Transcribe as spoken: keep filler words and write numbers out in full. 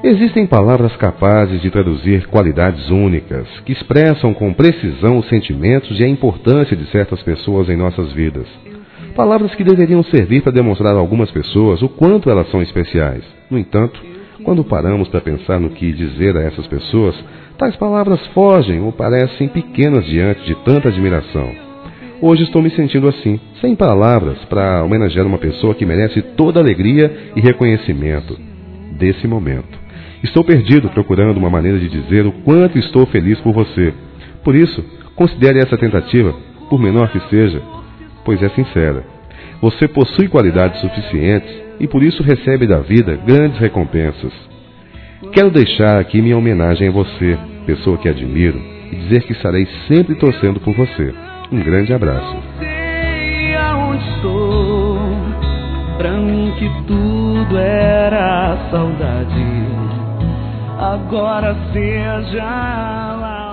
Existem palavras capazes de traduzir qualidades únicas, que expressam com precisão os sentimentos e a importância de certas pessoas em nossas vidas. Palavras que deveriam servir para demonstrar a algumas pessoas o quanto elas são especiais. No entanto, quando paramos para pensar no que dizer a essas pessoas, tais palavras fogem ou parecem pequenas diante de tanta admiração. Hoje estou me sentindo assim, sem palavras, para homenagear uma pessoa que merece toda a alegria e reconhecimento desse momento. Estou perdido procurando uma maneira de dizer o quanto estou feliz por você. Por isso, considere essa tentativa, por menor que seja, pois é sincera. Você possui qualidades suficientes e por isso recebe da vida grandes recompensas. Quero deixar aqui minha homenagem a você, pessoa que admiro, e dizer que estarei sempre torcendo por você. Um grande abraço. Não sei aonde estou, pra mim que tudo era saudade. Agora seja lá.